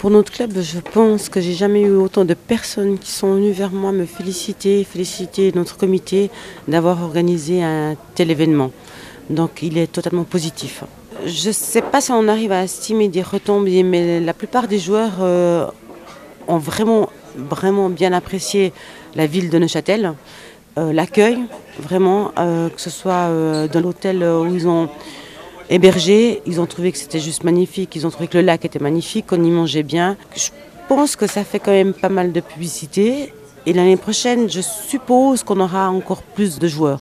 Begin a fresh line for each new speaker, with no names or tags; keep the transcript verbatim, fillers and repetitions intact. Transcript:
Pour notre club, je pense que j'ai jamais eu autant de personnes qui sont venues vers moi me féliciter, féliciter notre comité d'avoir organisé un tel événement. Donc il est totalement positif. Je ne sais pas si on arrive à estimer des retombées, mais la plupart des joueurs euh, ont vraiment, vraiment bien apprécié la ville de Neuchâtel, euh, l'accueil, vraiment, euh, que ce soit euh, dans l'hôtel où ils ont hébergé, ils ont trouvé que c'était juste magnifique, ils ont trouvé que le lac était magnifique, qu'on y mangeait bien. Je pense que ça fait quand même pas mal de publicité et l'année prochaine, je suppose qu'on aura encore plus de joueurs.